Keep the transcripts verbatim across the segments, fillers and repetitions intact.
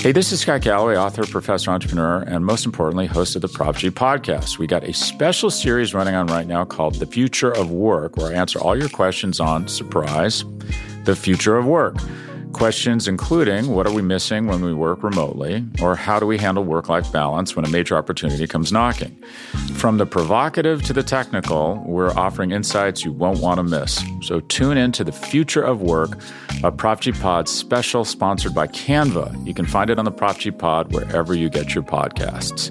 Hey, this is Scott Galloway, author, professor, entrepreneur, and most importantly, host of the Prop G podcast. We got a special series running on right now called The Future of Work, where I answer all your questions on, surprise, the future of work. Questions including, what are we missing when we work remotely? Or how do we handle work-life balance when a major opportunity comes knocking? From the provocative to the technical, we're offering insights you won't want to miss. So tune in to The Future of Work, a Prop G Pod special sponsored by Canva. You can find it on the Prop G Pod wherever you get your podcasts.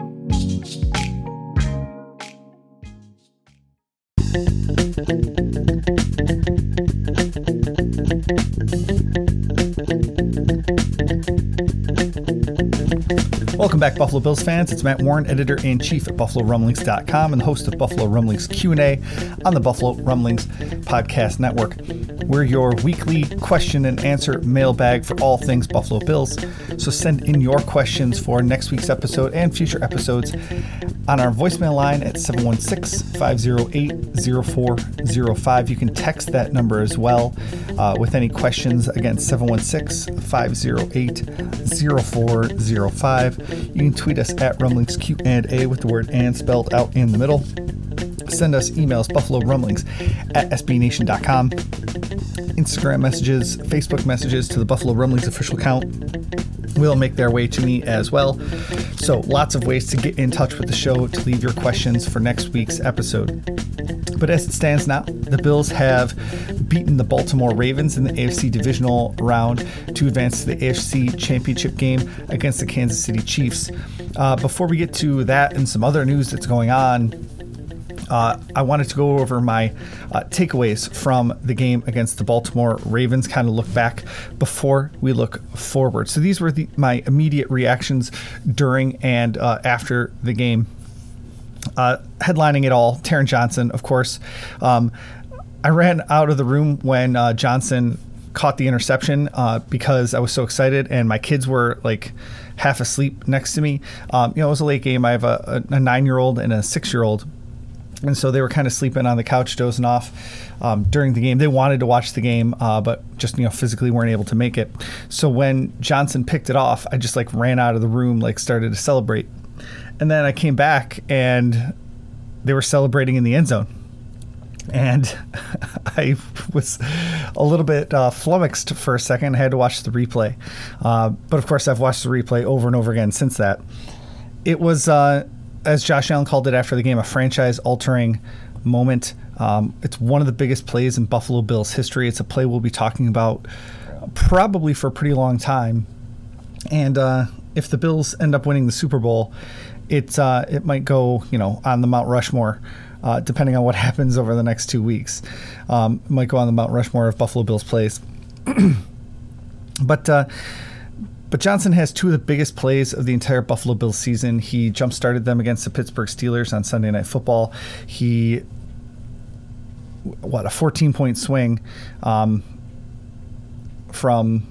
Welcome back, Buffalo Bills fans. It's Matt Warren, editor-in-chief at Buffalo Rumblings dot com and the host of Buffalo Rumblings Q and A on the Buffalo Rumblings Podcast Network. We're your weekly question and answer mailbag for all things Buffalo Bills. So send in your questions for next week's episode and future episodes on our voicemail line at seven one six, five oh eight, oh four oh five. You can text that number as well uh, with any questions. Again, seven one six, five oh eight, oh four oh five. You can tweet us at Rumblings Q and A with the word "and" spelled out in the middle. Send us emails, buffalo rumblings at s b nation dot com. Instagram messages, Facebook messages to the Buffalo Rumblings official account will make their way to me as well. So lots of ways to get in touch with the show to leave your questions for next week's episode. But as it stands now, the Bills have beaten the Baltimore Ravens in the A F C divisional round to advance to the A F C championship game against the Kansas City Chiefs. Uh, before we get to that and some other news that's going on, Uh, I wanted to go over my uh, takeaways from the game against the Baltimore Ravens, kind of look back before we look forward. So these were the, my immediate reactions during and uh, after the game. Uh, headlining it all, Taron Johnson, of course. Um, I ran out of the room when uh, Johnson caught the interception uh, because I was so excited, and my kids were like half asleep next to me. Um, you know, it was a late game. I have a, a, a nine-year-old and a six-year-old. And so they were kind of sleeping on the couch, dozing off um, during the game. They wanted to watch the game, uh, but just, you know, physically weren't able to make it. So when Johnson picked it off, I just like ran out of the room, like started to celebrate. And then I came back and they were celebrating in the end zone. And I was a little bit uh, flummoxed for a second. I had to watch the replay. Uh, but of course, I've watched the replay over and over again since that. It was... Uh, as Josh Allen called it after the game, a franchise-altering moment. Um, it's one of the biggest plays in Buffalo Bills history. It's a play we'll be talking about probably for a pretty long time. And uh, if the Bills end up winning the Super Bowl, it uh, it might go, you know, on the Mount Rushmore, uh, depending on what happens over the next two weeks. Um, it might go on the Mount Rushmore of Buffalo Bills plays. but. Uh, But Johnson has two of the biggest plays of the entire Buffalo Bills season. He jump-started them against the Pittsburgh Steelers on Sunday Night Football. He, what, a fourteen-point swing um, from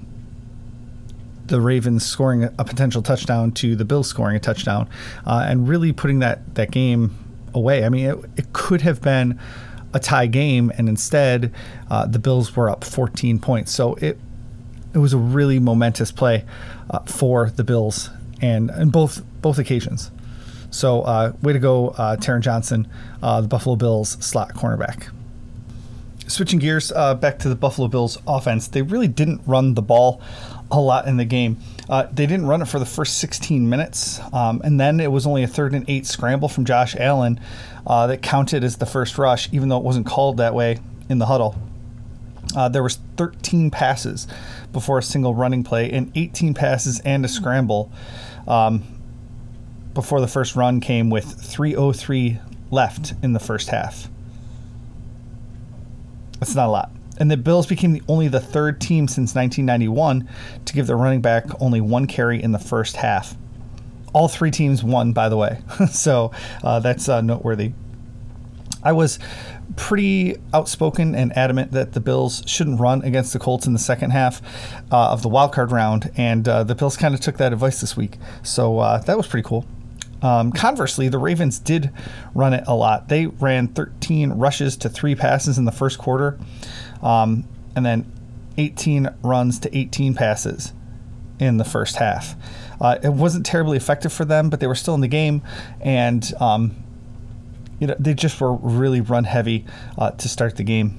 the Ravens scoring a potential touchdown to the Bills scoring a touchdown uh, and really putting that, that game away. I mean, it, it could have been a tie game, and instead uh, the Bills were up fourteen points. So it It was a really momentous play uh, for the Bills, and in both both occasions. So, uh, way to go, uh, Taron Johnson, uh, the Buffalo Bills slot cornerback. Switching gears uh, back to the Buffalo Bills offense, they really didn't run the ball a lot in the game. Uh, they didn't run it for the first sixteen minutes, um, and then it was only a third and eight scramble from Josh Allen uh, that counted as the first rush, even though it wasn't called that way in the huddle. Uh, there was thirteen passes before a single running play and eighteen passes and a scramble um, before the first run came with three oh three left in the first half. That's not a lot. And the Bills became the, only the third team since nineteen ninety-one to give their running back only one carry in the first half. All three teams won, by the way. so uh, that's uh, noteworthy. I was pretty outspoken and adamant that the Bills shouldn't run against the Colts in the second half uh, of the wildcard round, and uh, the Bills kind of took that advice this week. So uh, that was pretty cool. Um, conversely, the Ravens did run it a lot. They ran thirteen rushes to three passes in the first quarter, um, and then eighteen runs to eighteen passes in the first half. Uh, it wasn't terribly effective for them, but they were still in the game, and um, you know they just were really run heavy uh, to start the game.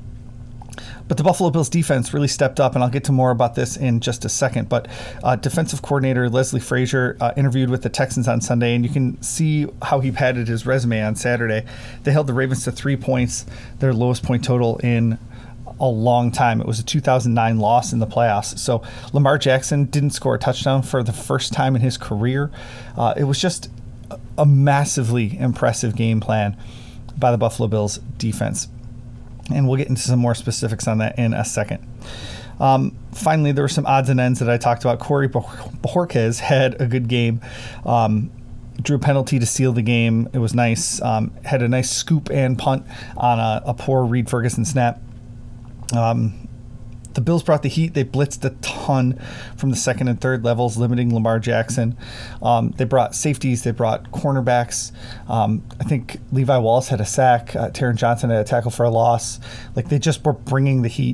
But the Buffalo Bills defense really stepped up, and I'll get to more about this in just a second. But uh, defensive coordinator Leslie Frazier uh, interviewed with the Texans on Sunday, and you can see how he padded his resume on Saturday. They held the Ravens to three points, their lowest point total in a long time. It was a two thousand nine loss in the playoffs. So Lamar Jackson didn't score a touchdown for the first time in his career. Uh, it was just a massively impressive game plan by the Buffalo Bills defense. And we'll get into some more specifics on that in a second. Um, finally, there were some odds and ends that I talked about. Corey Bojorquez had a good game. Um, drew a penalty to seal the game. It was nice. Um, had a nice scoop and punt on a, a poor Reed Ferguson snap. Um, the Bills brought the heat. They blitzed a ton from the second and third levels, limiting Lamar Jackson. Um, they brought safeties. They brought cornerbacks. Um, I think Levi Wallace had a sack. Uh, Taron Johnson had a tackle for a loss. Like, they just were bringing the heat.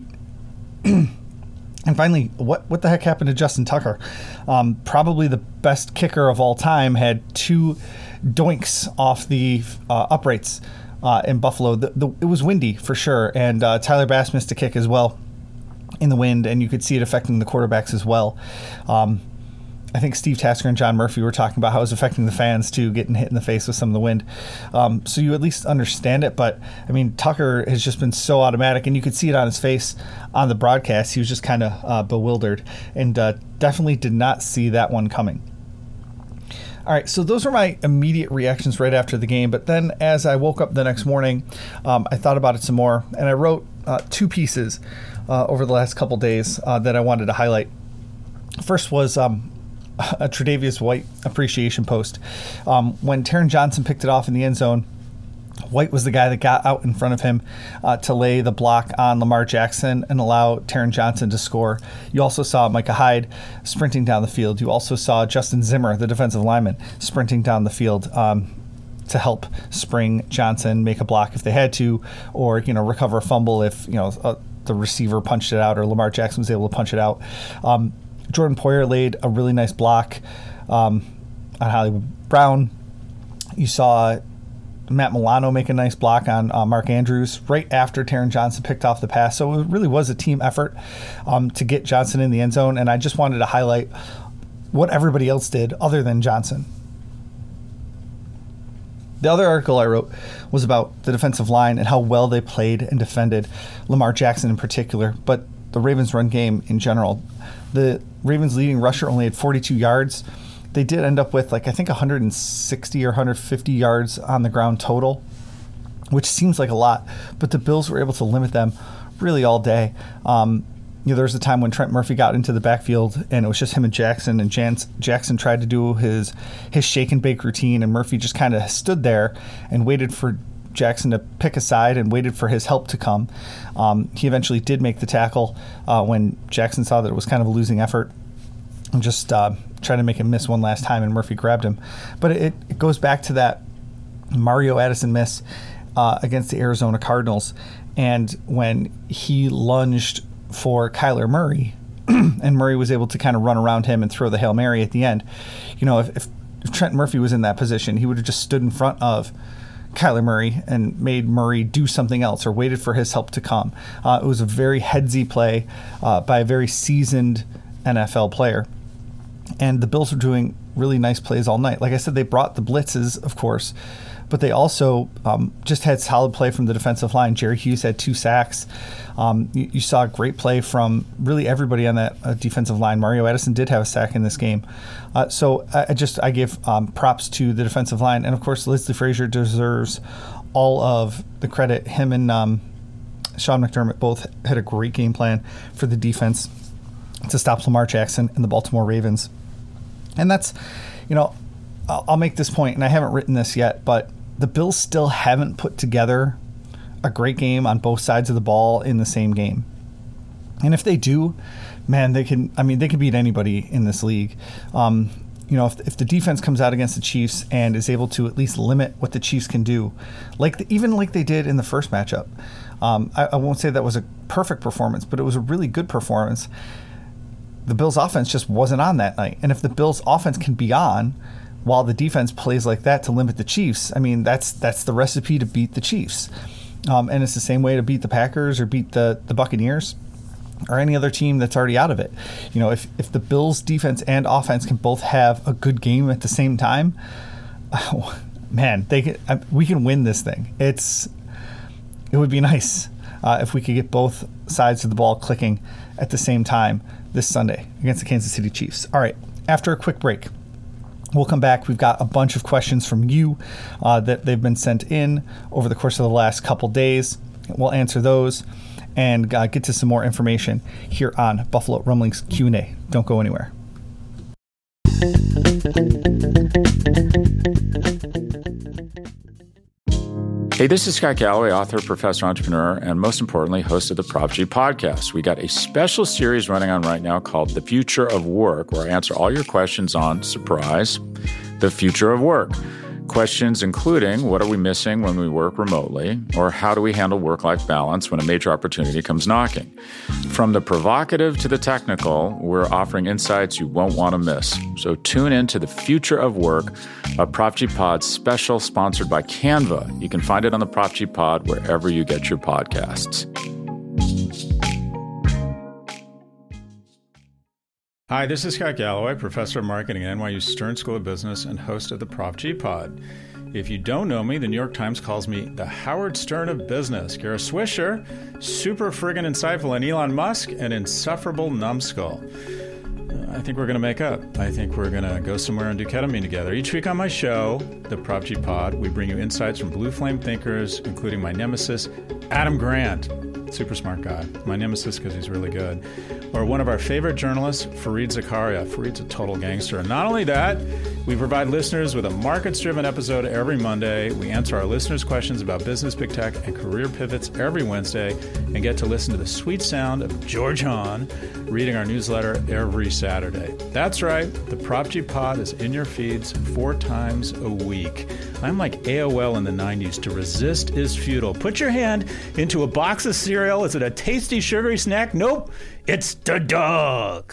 And finally, what what the heck happened to Justin Tucker? Um, probably the best kicker of all time had two doinks off the uh, uprights uh, in Buffalo. The, the, it was windy for sure, and uh, Tyler Bass missed a kick as well in the wind, and you could see it affecting the quarterbacks as well. Um, I think Steve Tasker and John Murphy were talking about how it was affecting the fans too, getting hit in the face with some of the wind. Um, so you at least understand it. But I mean, Tucker has just been so automatic, and you could see it on his face on the broadcast. He was just kind of uh, bewildered, and uh, definitely did not see that one coming. All right, so those were my immediate reactions right after the game. But then as I woke up the next morning, um, I thought about it some more, and I wrote uh, two pieces uh, over the last couple days uh, that I wanted to highlight. First was um, a Tre'Davious White appreciation post. Um, when Taron Johnson picked it off in the end zone, White was the guy that got out in front of him uh, to lay the block on Lamar Jackson and allow Taron Johnson to score. You also saw Micah Hyde sprinting down the field. You also saw Justin Zimmer, the defensive lineman, sprinting down the field um, to help spring Johnson make a block if they had to, or you know recover a fumble if you know uh, the receiver punched it out or Lamar Jackson was able to punch it out. Um, Jordan Poyer laid a really nice block um, on Hollywood Brown. You saw Matt Milano make a nice block on uh, Mark Andrews right after Taron Johnson picked off the pass. So it really was a team effort um, to get Johnson in the end zone. And I just wanted to highlight what everybody else did other than Johnson. The other article I wrote was about the defensive line and how well they played and defended Lamar Jackson in particular, but the Ravens run game in general. The Ravens leading rusher only had forty-two yards. They did end up with, like, I think one hundred sixty or one hundred fifty yards on the ground total, which seems like a lot, but the Bills were able to limit them really all day. Um, you know, there was a time when Trent Murphy got into the backfield, and it was just him and Jackson, and Jan- Jackson tried to do his, his shake and bake routine, and Murphy just kind of stood there and waited for Jackson to pick a side and waited for his help to come. Um, he eventually did make the tackle uh, when Jackson saw that it was kind of a losing effort and just uh, trying to make him miss one last time, and Murphy grabbed him. But it, it goes back to that Mario Addison miss uh, against the Arizona Cardinals, and when he lunged for Kyler Murray and Murray was able to kind of run around him and throw the Hail Mary at the end. You know, if, if, if Trent Murphy was in that position, he would have just stood in front of Kyler Murray and made Murray do something else or waited for his help to come. Uh, it was a very headsy play uh, by a very seasoned N F L player. And the Bills were doing really nice plays all night. Like I said, they brought the blitzes, of course, but they also um, just had solid play from the defensive line. Jerry Hughes had two sacks. Um, you, you saw a great play from really everybody on that uh, defensive line. Mario Addison did have a sack in this game. Uh, so I, I just I give um, props to the defensive line. And, of course, Leslie Frazier deserves all of the credit. Him and um, Sean McDermott both had a great game plan for the defense to stop Lamar Jackson and the Baltimore Ravens. And that's, you know, I'll, I'll make this point, and I haven't written this yet, but the Bills still haven't put together a great game on both sides of the ball in the same game. And if they do, man, they can, I mean, they can beat anybody in this league. Um, you know, if, if the defense comes out against the Chiefs and is able to at least limit what the Chiefs can do, like the, even like they did in the first matchup, um, I, I won't say that was a perfect performance, but it was a really good performance. the Bills offense just wasn't on that night. And if the Bills offense can be on while the defense plays like that to limit the Chiefs, I mean, that's that's the recipe to beat the Chiefs. Um, and it's the same way to beat the Packers or beat the, the Buccaneers or any other team that's already out of it. You know, if, if the Bills defense and offense can both have a good game at the same time, oh, man, they can, we can win this thing. It's It would be nice uh, if we could get both sides of the ball clicking at the same time this Sunday against the Kansas City Chiefs. All right, after a quick break, we'll come back. We've got a bunch of questions from you uh, that they've been sent in over the course of the last couple days. We'll answer those and uh, get to some more information here on Buffalo Rumblings Q and A. Don't go anywhere. Hey, this is Scott Galloway, author, professor, entrepreneur, and most importantly, host of the Prop G podcast. We got a special series running on right now called The Future of Work, where I answer all your questions on, surprise, the future of work. Questions including, what are we missing when we work remotely? Or how do we handle work-life balance when a major opportunity comes knocking? From the provocative to the technical, we're offering insights you won't want to miss. So tune in to The Future of Work, a Prop G Pod special sponsored by Canva. You can find it on the Prop G Pod wherever you get your podcasts. Hi, this is Scott Galloway, professor of marketing at N Y U Stern School of Business and host of the Prop G Pod. If you don't know me, the New York Times calls me the Howard Stern of business. Kara Swisher, super friggin' insightful, and Elon Musk, an insufferable numbskull. I think we're going to make up. I think we're going to go somewhere and do ketamine together. Each week on my show, the Prop G Pod, we bring you insights from blue flame thinkers, including my nemesis, Adam Grant. Super smart guy. My nemesis because he's really good. Or one of our favorite journalists, Fareed Zakaria. Fareed's a total gangster. And not only that, we provide listeners with a markets-driven episode every Monday. We answer our listeners' questions about business, big tech, and career pivots every Wednesday, and get to listen to the sweet sound of George Hahn reading our newsletter every Saturday. That's right. The Prop G Pod is in your feeds four times a week. I'm like A O L in the nineties. To resist is futile. Put your hand into a box of cereal. Is it a tasty, sugary snack? Nope. It's the dog.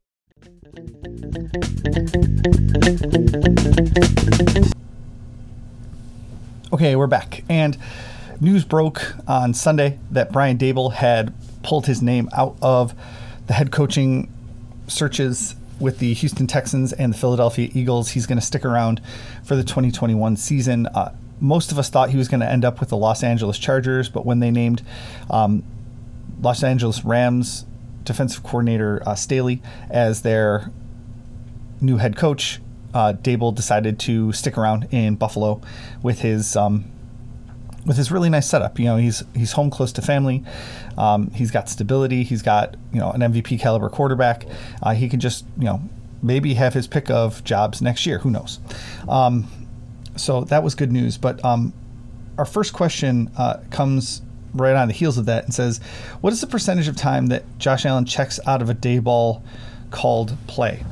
Okay, we're back. And news broke on Sunday that Brian Daboll had pulled his name out of the head coaching searches with the Houston Texans and the Philadelphia Eagles. He's going to stick around for the twenty twenty-one season. Uh, most of us thought he was going to end up with the Los Angeles Chargers, but when they named um, Los Angeles Rams defensive coordinator uh, Staley as their new head coach, uh, Daboll decided to stick around in Buffalo with his um, with his really nice setup. You know, he's he's home close to family. Um, he's got stability. He's got, you know, an M V P caliber quarterback. Uh, he can just, you know, maybe have his pick of jobs next year. Who knows? Um, so that was good news. But um, our first question uh, comes right on the heels of that and says, what is the percentage of time that Josh Allen checks out of a Daboll called play?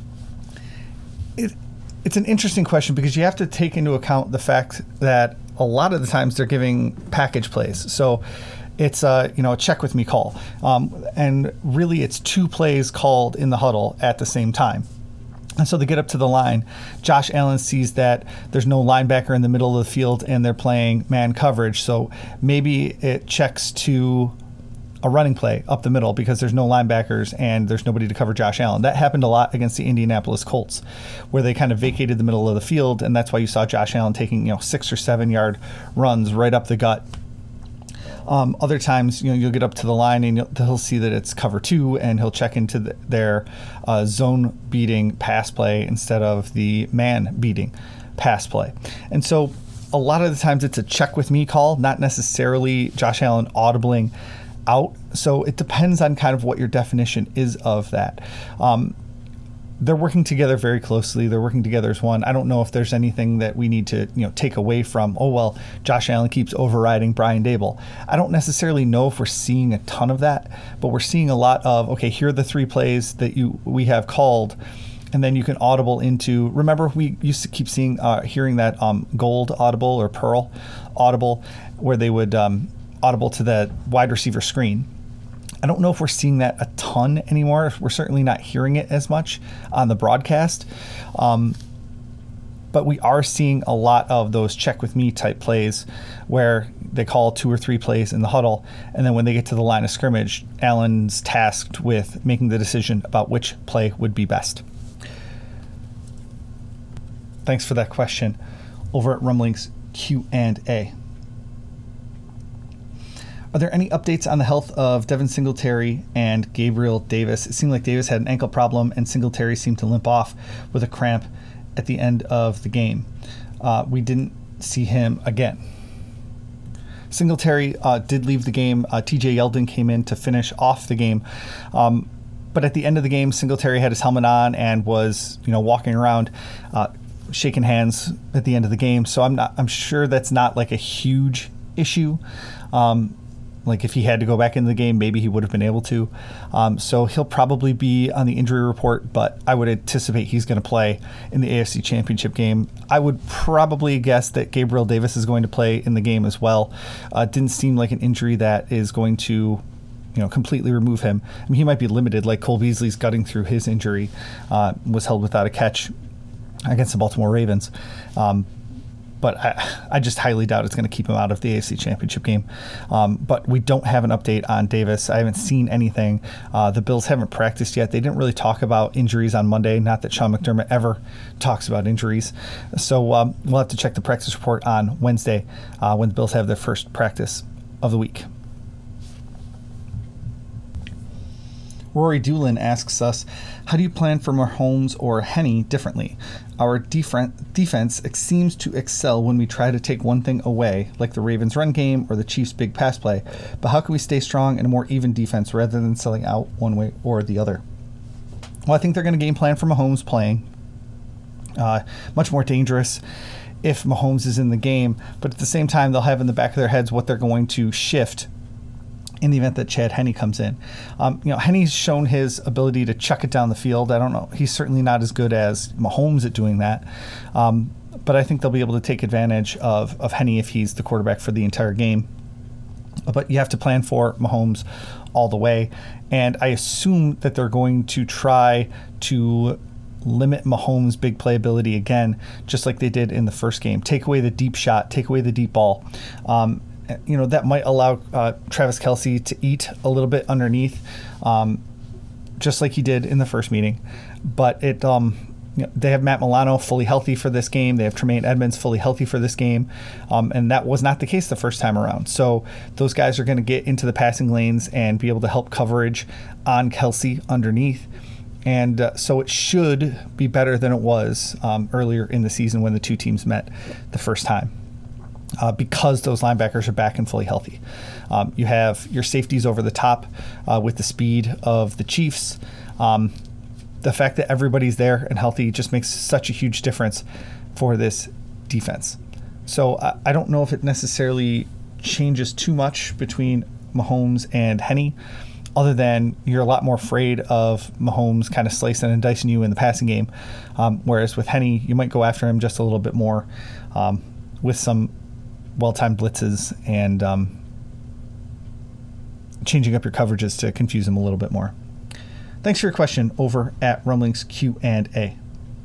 It, it's an interesting question because you have to take into account the fact that a lot of the times they're giving package plays. So it's a, you know, a check with me call. Um, and really it's two plays called in the huddle at the same time. And so they get up to the line. Josh Allen sees that there's no linebacker in the middle of the field and they're playing man coverage. So maybe it checks to a running play up the middle because there's no linebackers and there's nobody to cover Josh Allen. That happened a lot against the Indianapolis Colts, where they kind of vacated the middle of the field, and that's why you saw Josh Allen taking, you know, six or seven yard runs right up the gut. Um, other times, you know, you'll get up to the line and you'll, he'll see that it's cover two, and he'll check into the, their uh, zone beating pass play instead of the man beating pass play. And so a lot of the times it's a check with me call, not necessarily Josh Allen audibling out. So it depends on kind of what your definition is of that. Um, they're working together very closely. They're working together as one. I don't know if there's anything that we need to, you know, take away from, oh, well, Josh Allen keeps overriding Brian Daboll. I don't necessarily know if we're seeing a ton of that, but we're seeing a lot of, okay, here are the three plays that you we have called, and then you can audible into, remember we used to keep seeing, uh, hearing that um, gold audible or pearl audible, where they would um, audible to the wide receiver screen. I don't know if we're seeing that a ton anymore. We're certainly not hearing it as much on the broadcast. Um, but we are seeing a lot of those check with me type plays where they call two or three plays in the huddle, and then when they get to the line of scrimmage, Allen's tasked with making the decision about which play would be best. Thanks for that question over at Rumblings Q and A. Are there any updates on the health of Devin Singletary and Gabriel Davis? It seemed like Davis had an ankle problem and Singletary seemed to limp off with a cramp at the end of the game. Uh, we didn't see him again. Singletary uh, did leave the game. Uh, T J Yeldon came in to finish off the game. Um, but at the end of the game, Singletary had his helmet on and was, you know, walking around, uh, shaking hands at the end of the game. So I'm not, I'm sure that's not like a huge issue. Um, Like if he had to go back into the game, maybe he would have been able to. Um, so he'll probably be on the injury report, but I would anticipate he's going to play in the A F C Championship game. I would probably guess that Gabriel Davis is going to play in the game as well. Uh, didn't seem like an injury that is going to, you know, completely remove him. I mean, he might be limited, like Cole Beasley's gutting through his injury, uh, was held without a catch against the Baltimore Ravens. Um, But I, I just highly doubt it's going to keep him out of the A F C Championship game. Um, but we don't have an update on Davis. I haven't seen anything. Uh, the Bills haven't practiced yet. They didn't really talk about injuries on Monday. Not that Sean McDermott ever talks about injuries. So um, we'll have to check the practice report on Wednesday uh, when the Bills have their first practice of the week. Rory Doolin asks us, how do you plan for Mahomes or Henne differently? Our def- defense seems to excel when we try to take one thing away, like the Ravens' run game or the Chiefs' big pass play. But how can we stay strong in a more even defense rather than selling out one way or the other? Well, I think they're going to game plan for Mahomes playing. Uh, much more dangerous if Mahomes is in the game. But at the same time, they'll have in the back of their heads what they're going to shift in the event that Chad Henne comes in. Um, you know, Henne's shown his ability to chuck it down the field. I don't know. He's certainly not as good as Mahomes at doing that. Um, but I think they'll be able to take advantage of, of Henne if he's the quarterback for the entire game. But you have to plan for Mahomes all the way. And I assume that they're going to try to limit Mahomes' big playability again, just like they did in the first game. Take away the deep shot, take away the deep ball. Um, You know, that might allow uh, Travis Kelce to eat a little bit underneath, um, just like he did in the first meeting. But it, um, you know, they have Matt Milano fully healthy for this game. They have Tremaine Edmonds fully healthy for this game. Um, and that was not the case the first time around. So those guys are going to get into the passing lanes and be able to help coverage on Kelce underneath. And uh, so it should be better than it was um, earlier in the season when the two teams met the first time. Uh, because those linebackers are back and fully healthy. Um, you have your safeties over the top uh, with the speed of the Chiefs. Um, the fact that everybody's there and healthy just makes such a huge difference for this defense. So uh, I don't know if it necessarily changes too much between Mahomes and Henne, other than you're a lot more afraid of Mahomes kind of slicing and dicing you in the passing game. Um, whereas with Henne, you might go after him just a little bit more um, with some well-timed blitzes and um, changing up your coverages to confuse him a little bit more. Thanks for your question over at Rumblings Q and A.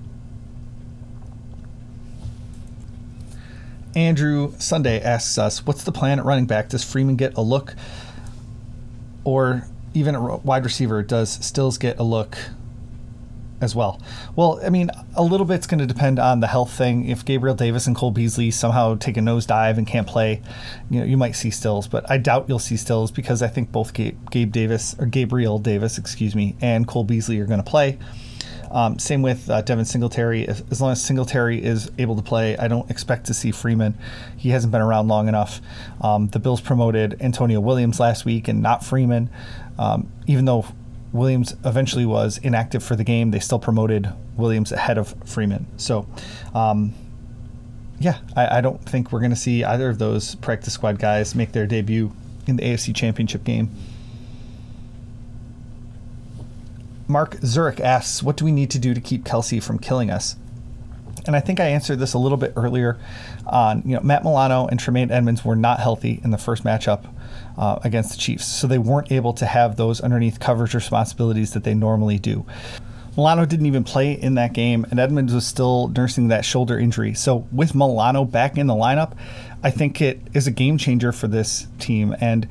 Andrew Sunday asks us, what's the plan at running back? Does Freeman get a look? Or even a wide receiver, does Stills get a look as well? Well, I mean, a little bit's going to depend on the health thing. If Gabriel Davis and Cole Beasley somehow take a nosedive and can't play, you know, you might see Stills, but I doubt you'll see Stills because I think both Gabe, Gabe Davis or Gabriel Davis, excuse me, and Cole Beasley are going to play. Um, same with uh, Devin Singletary. As, as long as Singletary is able to play, I don't expect to see Freeman. He hasn't been around long enough. Um, the Bills promoted Antonio Williams last week and not Freeman, um, even though Williams eventually was inactive for the game. They still promoted Williams ahead of Freeman. So, um, yeah, I, I don't think we're going to see either of those practice squad guys make their debut in the A F C Championship game. Mark Zurich asks, what do we need to do to keep Kelce from killing us? And I think I answered this a little bit earlier on, you know, Matt Milano and Tremaine Edmonds were not healthy in the first matchup uh, against the Chiefs. So they weren't able to have those underneath coverage responsibilities that they normally do. Milano didn't even play in that game, and Edmonds was still nursing that shoulder injury. So with Milano back in the lineup, I think it is a game changer for this team. And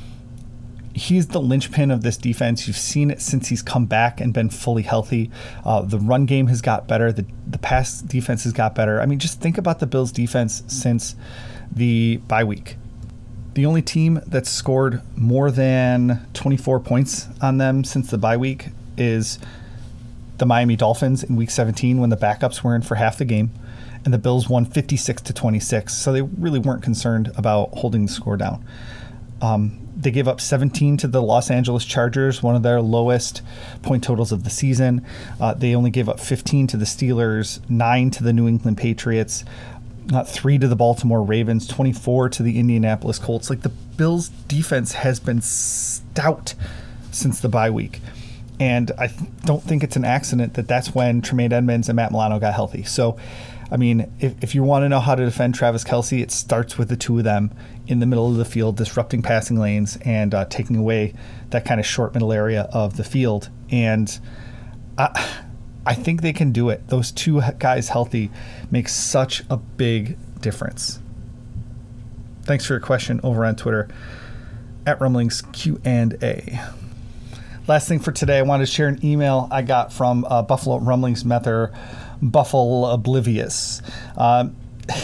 he's the linchpin of this defense. You've seen it since he's come back and been fully healthy. Uh, the run game has got better. The, the pass defense has got better. I mean, just think about the Bills' defense since the bye week. The only team that's scored more than twenty-four points on them since the bye week is the Miami Dolphins in week seventeen, when the backups were in for half the game, and the Bills won fifty-six to twenty-six. So they really weren't concerned about holding the score down. Um, They gave up seventeen to the Los Angeles Chargers, one of their lowest point totals of the season. Uh, they only gave up fifteen to the Steelers, nine to the New England Patriots, uh, three to the Baltimore Ravens, twenty-four to the Indianapolis Colts. Like, the Bills' defense has been stout since the bye week. And I th- don't think it's an accident that that's when Tremaine Edmonds and Matt Milano got healthy. So, I mean, if, if you want to know how to defend Travis Kelce, it starts with the two of them in the middle of the field, disrupting passing lanes and uh, taking away that kind of short middle area of the field. And I, I think they can do it. Those two guys healthy makes such a big difference. Thanks for your question over on Twitter at Rumblings Q and A. Last thing for today, I wanted to share an email I got from uh, Buffalo Rumblings Mether, Buffalo Oblivious. Um,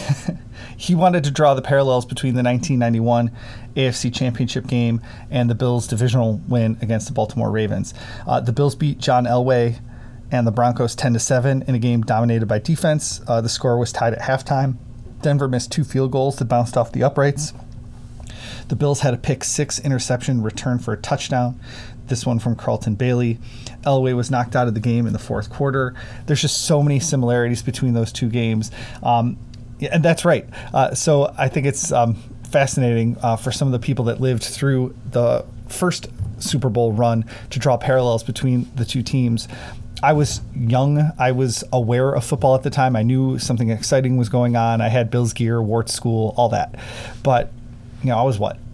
he wanted to draw the parallels between the nineteen ninety-one A F C Championship game and the Bills' divisional win against the Baltimore Ravens. Uh, the Bills beat John Elway and the Broncos ten to seven in a game dominated by defense. Uh, the score was tied at halftime. Denver missed two field goals that bounced off the uprights. The Bills had a pick six interception return for a touchdown. This one from Carlton Bailey. Elway was knocked out of the game in the fourth quarter. There's just so many similarities between those two games. Um, yeah, and that's right. Uh, so I think it's um, fascinating uh, for some of the people that lived through the first Super Bowl run to draw parallels between the two teams. I was young. I was aware of football at the time. I knew something exciting was going on. I had Bills gear, wore it to school, all that. But, you know, I was what,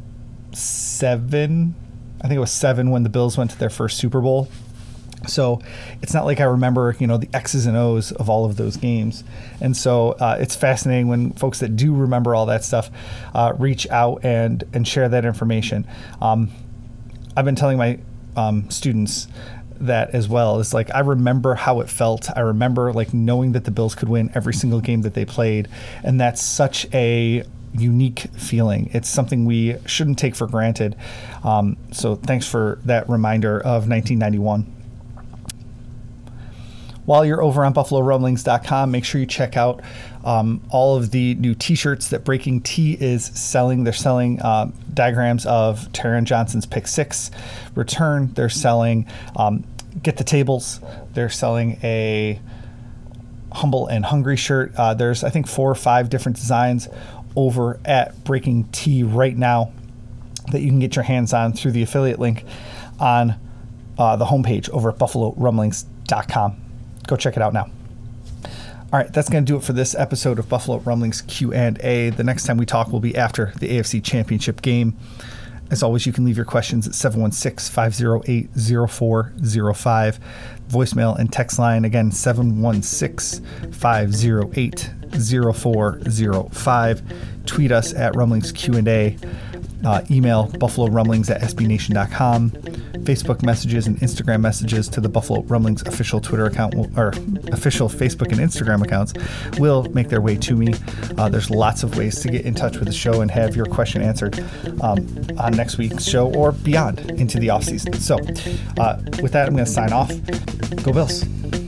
seven? I think it was seven when the Bills went to their first Super Bowl. So it's not like I remember, you know, the X's and O's of all of those games. And so uh, it's fascinating when folks that do remember all that stuff uh, reach out and, and share that information. Um, I've been telling my um, students that as well. It's like, I remember how it felt. I remember like knowing that the Bills could win every single game that they played. And that's such a unique feeling. It's something we shouldn't take for granted. Um, so thanks for that reminder of nineteen ninety-one. While you're over on buffalo rumblings dot com, make sure you check out um, all of the new t-shirts that Breaking T is selling. They're selling uh, diagrams of Taron Johnson's pick six return. They're selling um, Get the Tables. They're selling a Humble and Hungry shirt. Uh, there's, I think, four or five different designs over at Breaking T right now that you can get your hands on through the affiliate link on uh, the homepage over at buffalo rumblings dot com. Go check it out now. All right, that's going to do it for this episode of Buffalo Rumblings Q and A. The next time we talk will be after the A F C Championship game. As always, you can leave your questions at seven one six, five oh eight, oh four oh five. Voicemail and text line, again, seven one six, five oh eight, oh four oh five. Tweet us at Rumblings Q and A. Uh, email buffalo rumblings at s b nation dot com. Facebook messages and Instagram messages to the Buffalo Rumblings official Twitter account, will, or official Facebook and Instagram accounts, will make their way to me. Uh, there's lots of ways to get in touch with the show and have your question answered um, on next week's show or beyond into the off season. So uh, with that, I'm going to sign off. Go Bills.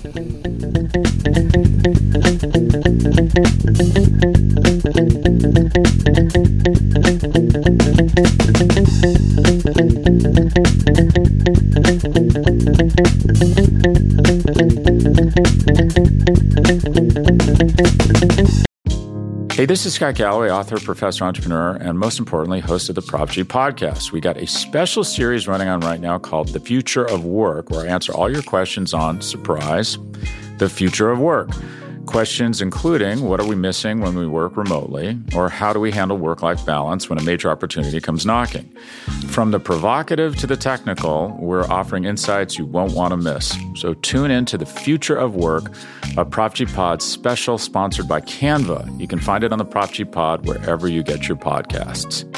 Hey, this is Scott Galloway, author, professor, entrepreneur, and most importantly, host of the Prop G podcast. We got a special series running on right now called The Future of Work, where I answer all your questions on, surprise, the future of work. Questions including, what are we missing when we work remotely? Or how do we handle work-life balance when a major opportunity comes knocking? From the provocative to the technical, we're offering insights you won't want to miss. So tune in to The Future of Work, a Prop G Pod special sponsored by Canva. You can find it on the Prop G Pod wherever you get your podcasts.